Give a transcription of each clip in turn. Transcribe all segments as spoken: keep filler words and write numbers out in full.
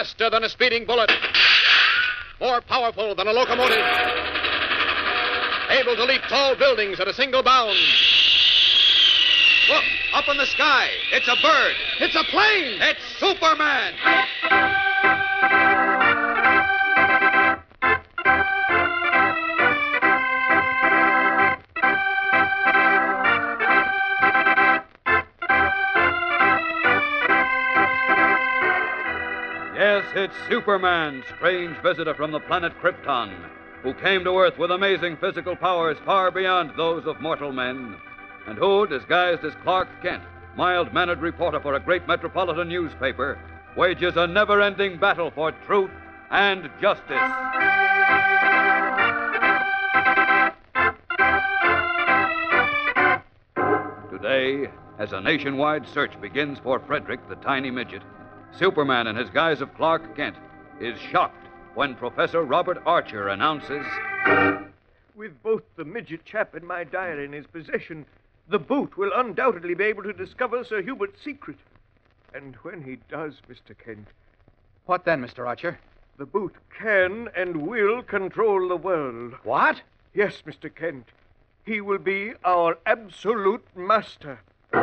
Faster than a speeding bullet. More powerful than a locomotive. Able to leap tall buildings at a single bound. Look, up in the sky. It's a bird. It's a plane. It's Superman. Yes, it's Superman, strange visitor from the planet Krypton, who came to Earth with amazing physical powers far beyond those of mortal men, and who, disguised as Clark Kent, mild-mannered reporter for a great metropolitan newspaper, wages a never-ending battle for truth and justice. Today, as a nationwide search begins for Frederick, the tiny midget, Superman, in his guise of Clark Kent, is shocked when Professor Robert Archer announces... With both the midget chap and my diary in his possession, the Boot will undoubtedly be able to discover Sir Hubert's secret. And when he does, Mister Kent... What then, Mister Archer? The Boot can and will control the world. What? Yes, Mister Kent. He will be our absolute master.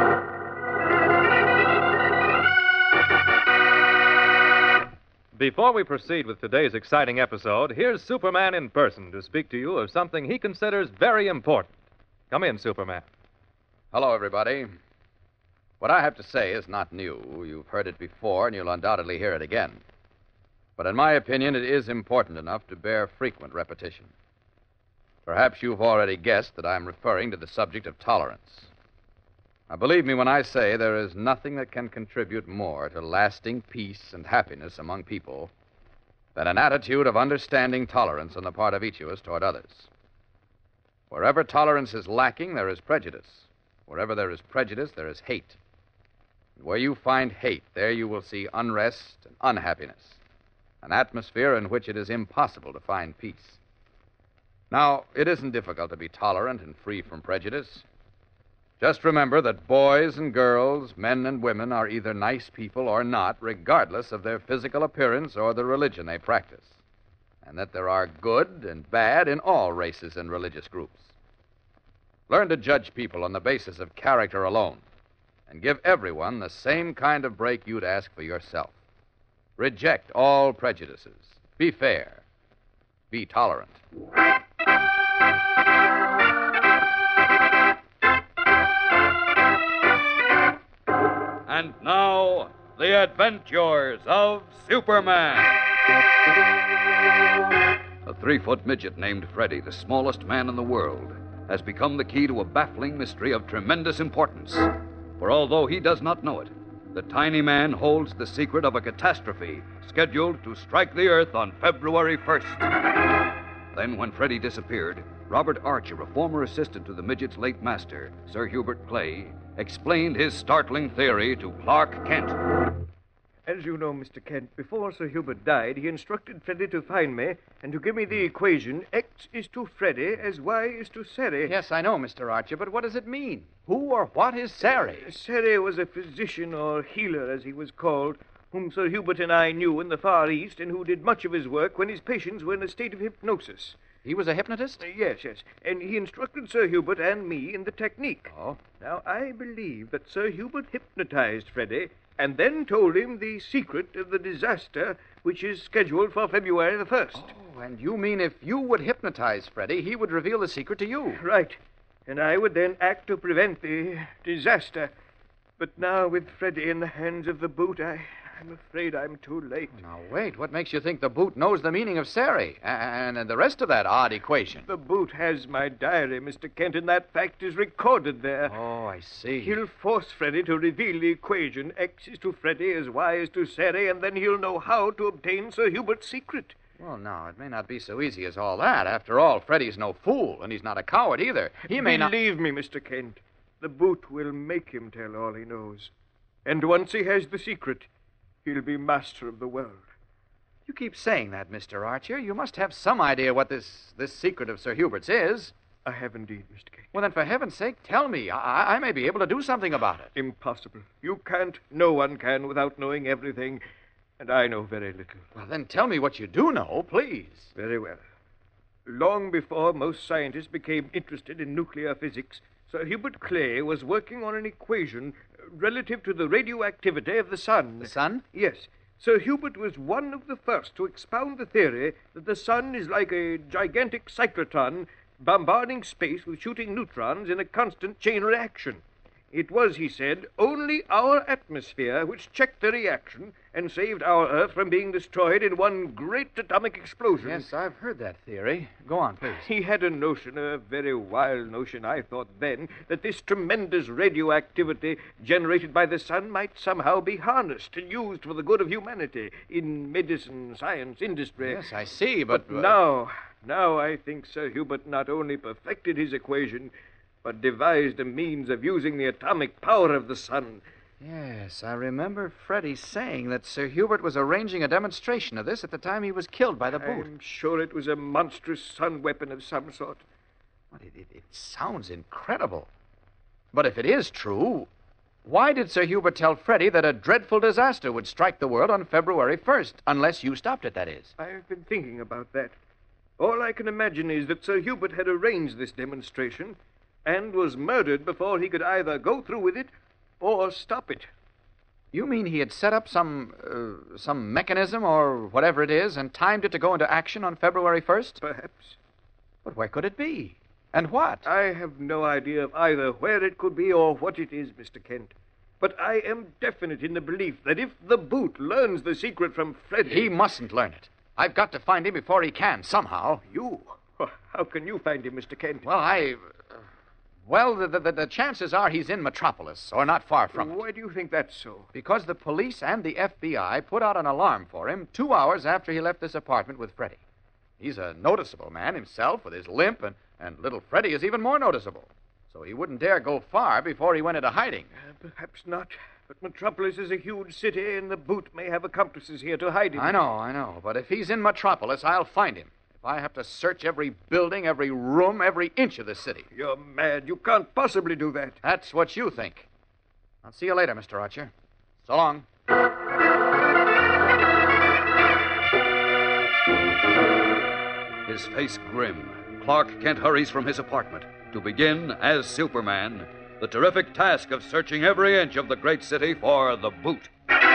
Before we proceed with today's exciting episode, here's Superman in person to speak to you of something he considers very important. Come in, Superman. Hello, everybody. What I have to say is not new. You've heard it before, and you'll undoubtedly hear it again. But in my opinion, it is important enough to bear frequent repetition. Perhaps you've already guessed that I'm referring to the subject of tolerance. Now, believe me when I say there is nothing that can contribute more to lasting peace and happiness among people than an attitude of understanding tolerance on the part of each of us toward others. Wherever tolerance is lacking, there is prejudice. Wherever there is prejudice, there is hate. And where you find hate, there you will see unrest and unhappiness, an atmosphere in which it is impossible to find peace. Now, it isn't difficult to be tolerant and free from prejudice. Just remember that boys and girls, men and women, are either nice people or not, regardless of their physical appearance or the religion they practice, and that there are good and bad in all races and religious groups. Learn to judge people on the basis of character alone, and give everyone the same kind of break you'd ask for yourself. Reject all prejudices. Be fair. Be tolerant. And now, the adventures of Superman. A three-foot midget named Freddy, the smallest man in the world, has become the key to a baffling mystery of tremendous importance. For although he does not know it, the tiny man holds the secret of a catastrophe scheduled to strike the Earth on February first. Then, when Freddy disappeared, Robert Archer, a former assistant to the midget's late master, Sir Hubert Clay, explained his startling theory to Clark Kent. As you know, Mister Kent, before Sir Hubert died, he instructed Freddy to find me and to give me the equation X is to Freddy as Y is to Sari. Yes, I know, Mister Archer, but what does it mean? Who or what is Sari? Sari was a physician, or healer, as he was called, whom Sir Hubert and I knew in the Far East, and who did much of his work when his patients were in a state of hypnosis. He was a hypnotist? Uh, yes, yes. And he instructed Sir Hubert and me in the technique. Oh. Now, I believe that Sir Hubert hypnotized Freddy and then told him the secret of the disaster which is scheduled for February the first. Oh, and you mean if you would hypnotize Freddy, he would reveal the secret to you? Right. And I would then act to prevent the disaster. But now, with Freddy in the hands of the Boot, I... I'm afraid I'm too late. Now, wait. What makes you think the Boot knows the meaning of Sari and, and the rest of that odd equation? The Boot has my diary, Mister Kent, and that fact is recorded there. Oh, I see. He'll force Freddy to reveal the equation X is to Freddy as Y is to Sari, and then he'll know how to obtain Sir Hubert's secret. Well, now, it may not be so easy as all that. After all, Freddy's no fool, and he's not a coward either. He may not... Believe me, Mister Kent, the Boot will make him tell all he knows. And once he has the secret, he'll be master of the world. You keep saying that, Mister Archer. You must have some idea what this, this secret of Sir Hubert's is. I have indeed, Mister Kent. Well, then, for heaven's sake, tell me. I, I may be able to do something about it. Impossible. You can't. No one can without knowing everything. and I know very little. Well, then tell me what you do know, please. Very well. Long before most scientists became interested in nuclear physics, Sir Hubert Clay was working on an equation relative to the radioactivity of the sun. The sun? Yes. Sir Hubert was one of the first to expound the theory that the sun is like a gigantic cyclotron bombarding space with shooting neutrons in a constant chain reaction. It was, he said, only our atmosphere which checked the reaction and saved our Earth from being destroyed in one great atomic explosion. Yes, I've heard that theory. Go on, please. He had a notion, a very wild notion, I thought then, that this tremendous radioactivity generated by the sun might somehow be harnessed and used for the good of humanity in medicine, science, industry. Yes, I see, but... But now, now I think Sir Hubert not only perfected his equation, but devised a means of using the atomic power of the sun. Yes, I remember Freddie saying that Sir Hubert was arranging a demonstration of this at the time he was killed by the boot. I'm sure it was a monstrous sun weapon of some sort. But it, it, it sounds incredible. But if it is true, why did Sir Hubert tell Freddie that a dreadful disaster would strike the world on February first, unless you stopped it, that is? I've been thinking about that. All I can imagine is that Sir Hubert had arranged this demonstration and was murdered before he could either go through with it or stop it. You mean he had set up some uh, some mechanism or whatever it is and timed it to go into action on February first? Perhaps. But where could it be? And what? I have no idea of either where it could be or what it is, Mister Kent. But I am definite in the belief that if the boot learns the secret from Freddie... He mustn't learn it. I've got to find him before he can, somehow. You? How can you find him, Mister Kent? Well, I... Well, the, the, the chances are he's in Metropolis, or not far from it. Why do you think that's so? Because the police and the F B I put out an alarm for him two hours after he left this apartment with Freddie. He's a noticeable man himself, with his limp, and, and little Freddie is even more noticeable. So he wouldn't dare go far before he went into hiding. Uh, perhaps not. But Metropolis is a huge city, and the boot may have accomplices here to hide him. I know, I know. But if he's in Metropolis, I'll find him. If I have to search every building, every room, every inch of the city. You're mad. You can't possibly do that. That's what you think. I'll see you later, Mister Archer. So long. His face grim, Clark Kent hurries from his apartment to begin, as Superman, the terrific task of searching every inch of the great city for the boot.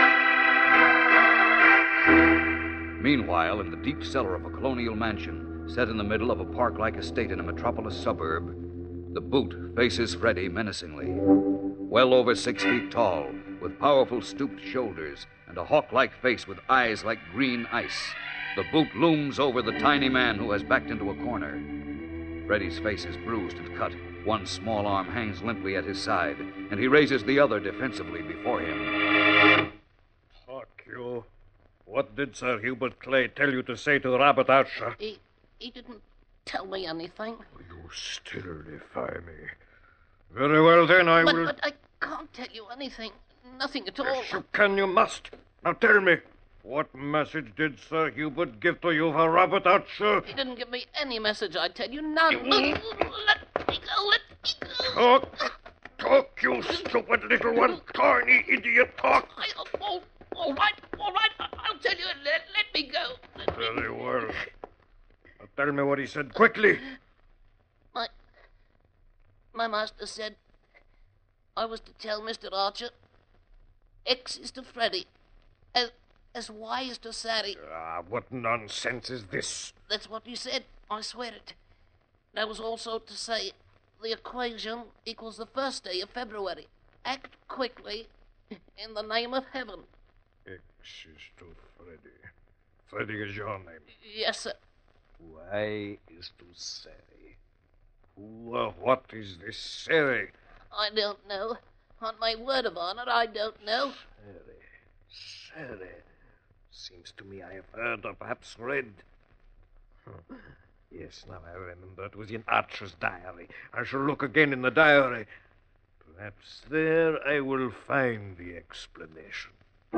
Meanwhile, in the deep cellar of a colonial mansion, set in the middle of a park-like estate in a metropolis suburb, the boot faces Freddie menacingly. Well over six feet tall, with powerful stooped shoulders and a hawk-like face with eyes like green ice, the boot looms over the tiny man who has backed into a corner. Freddie's face is bruised and cut. One small arm hangs limply at his side, and he raises the other defensively before him. Fuck you. What did Sir Hubert Clay tell you to say to Robert Archer? He, he didn't tell me anything. You still defy me. Very well, then, I but, will... But I can't tell you anything. Nothing at all. Yes, you can, you must. Now tell me, what message did Sir Hubert give to you for Robert Archer? He didn't give me any message, I tell you. None. Let me go, let me go. Talk. Talk, you stupid little one. Tiny idiot, talk. I, oh, all right, all right. I'll tell you. Let, let me go. Let me... Very well. Now tell me what he said quickly. My, my master said I was to tell Mister Archer X is to Freddie, as, as Y is to Sally. Ah, what nonsense is this? That's what he said. I swear it. That was also to say the equation equals the first day of February. Act quickly in the name of heaven. X is to Freddie. Freddie is your name. Yes, sir. Y is to Sally. Who or what is this Sally? I don't know. On my word of honor, I don't know. Sally. Sally. Seems to me I have heard or perhaps read. Huh. Yes, now I remember. It was in Archer's diary. I shall look again in the diary. Perhaps there I will find the explanation.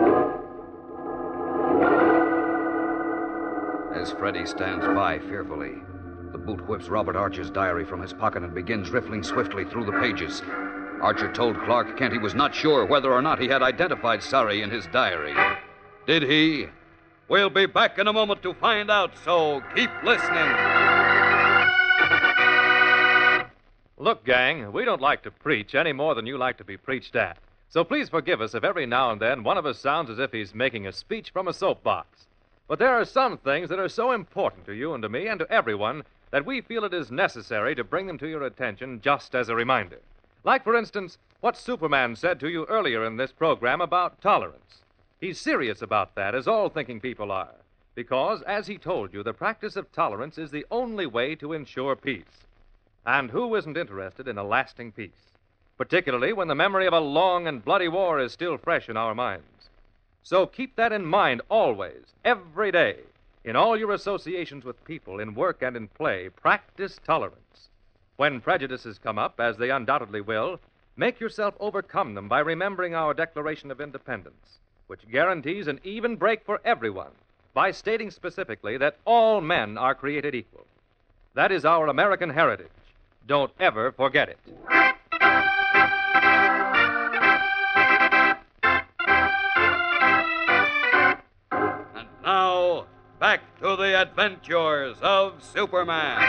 As Freddie stands by fearfully, the boot whips Robert Archer's diary from his pocket and begins riffling swiftly through the pages. Archer told Clark Kent he was not sure whether or not he had identified Surrey in his diary. Did he? We'll be back in a moment to find out, so keep listening. Look, gang, we don't like to preach any more than you like to be preached at. So please forgive us if every now and then one of us sounds as if he's making a speech from a soapbox. But there are some things that are so important to you and to me and to everyone that we feel it is necessary to bring them to your attention just as a reminder. Like, for instance, what Superman said to you earlier in this program about tolerance. He's serious about that, as all thinking people are, because, as he told you, the practice of tolerance is the only way to ensure peace. And who isn't interested in a lasting peace, particularly when the memory of a long and bloody war is still fresh in our minds? So keep that in mind always, every day. In all your associations with people, in work and in play, practice tolerance. When prejudices come up, as they undoubtedly will, make yourself overcome them by remembering our Declaration of Independence, which guarantees an even break for everyone by stating specifically that all men are created equal. That is our American heritage. Don't ever forget it. And now, back to the adventures of Superman.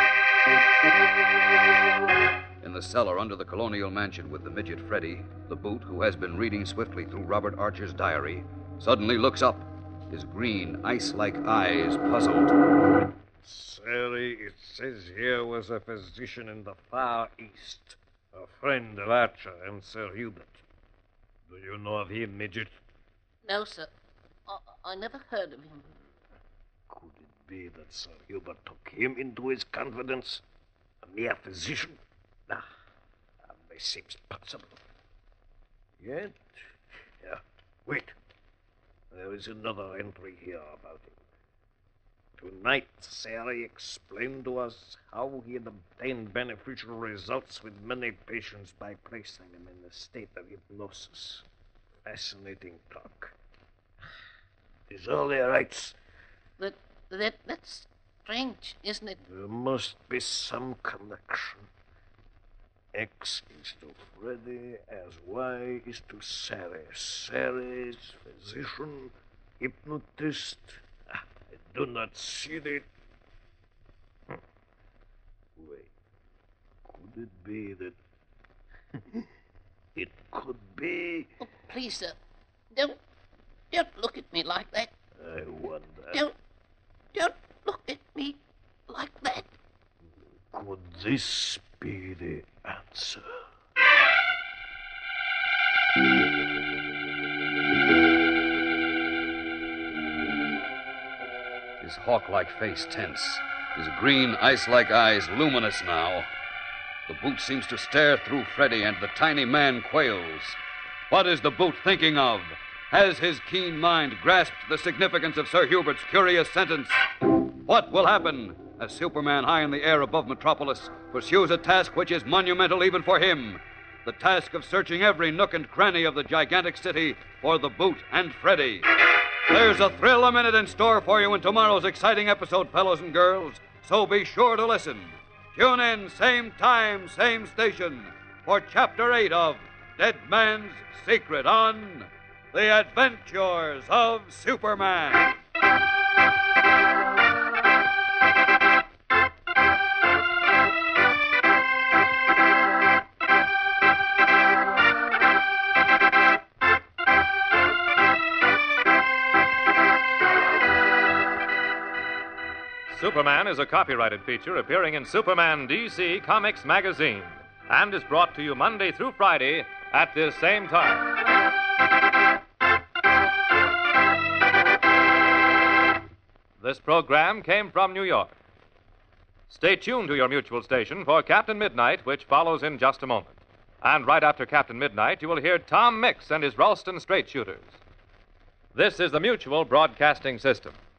In the cellar under the colonial mansion with the midget Freddy, the boot, who has been reading swiftly through Robert Archer's diary, suddenly looks up, his green, ice-like eyes puzzled. Sally, it says here was a physician in the Far East, a friend of Archer and Sir Hubert. Do you know of him, midget? No, sir. I, I never heard of him. Could it be that Sir Hubert took him into his confidence? A mere physician? Nah, this seems possible. Yet, yeah, wait. There is another entry here about him. Tonight, Sally explained to us how he had obtained beneficial results with many patients by placing them in a state of hypnosis. Fascinating talk. Is all there writes? That, that, that's strange, isn't it? There must be some connection. X is to Freddy as Y is to Sally. Sally's physician, hypnotist. Ah, I do not see the... Hmm. Wait. Could it be that... It could be... Oh, please, sir. Don't... Don't look at me like that. I wonder... Don't... Don't look at me like that. Could this be the answer? His hawk-like face tense, his green, ice-like eyes luminous now. The boot seems to stare through Freddy, and the tiny man quails. What is the boot thinking of? Has his keen mind grasped the significance of Sir Hubert's curious sentence? What will happen as Superman, high in the air above Metropolis, pursues a task which is monumental even for him? The task of searching every nook and cranny of the gigantic city for the boot and Freddy. There's a thrill a minute in store for you in tomorrow's exciting episode, fellows and girls, so be sure to listen. Tune in, same time, same station, for Chapter eight of Dead Man's Secret on The Adventures of Superman. Superman is a copyrighted feature appearing in Superman D C Comics magazine and is brought to you Monday through Friday at this same time. This program came from New York. Stay tuned to your mutual station for Captain Midnight, which follows in just a moment. And right after Captain Midnight, you will hear Tom Mix and his Ralston Straight Shooters. This is the Mutual Broadcasting System.